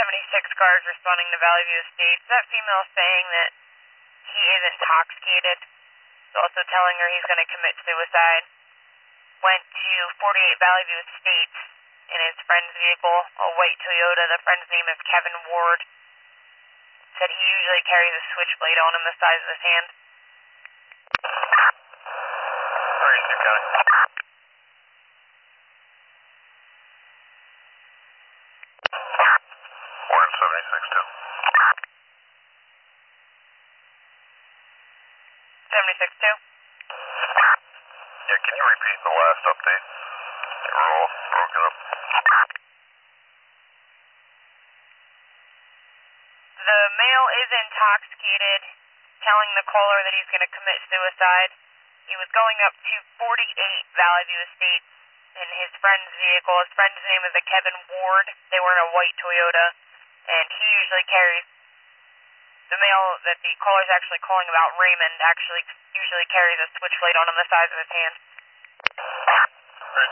76 cars responding to Valley View Estates. That female saying that he is intoxicated. He's also telling her he's going to commit suicide. Went to 48 Valley View Estates in his friend's vehicle, a white Toyota. The friend's name is Kevin Ward. Said he usually carries a switchblade on him the size of his hand. Where is it, County? Warren 76 too. 76 too? Yeah, can you repeat the last update? You were all broken up. The male is intoxicated, telling the caller that he's going to commit suicide. He was going up to 48 Valley View Estates in his friend's vehicle. His friend's name is Kevin Ward. They were in a white Toyota, and he usually carries, the male that the caller's actually calling about, Raymond, actually usually carries a switchblade on him the size of his hand. Great.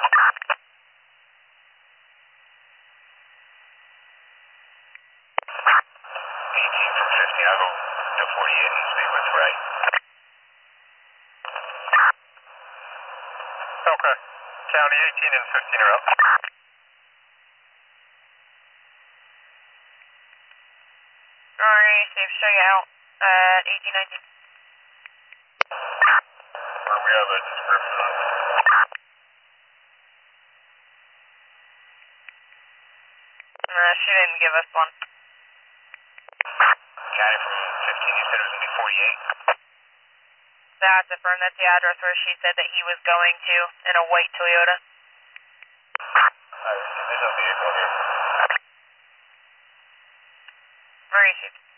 18 from 15, I'll go to 48 and speak with Ray. Okay. County 18 and 15 are up. Alright, safe show you out at 1819. We have a description of it. She didn't give us one. County from 15, you said it was going to be 48? That's affirmed. That's the address where she said that he was going to in a white Toyota. There's a vehicle here. Where is she?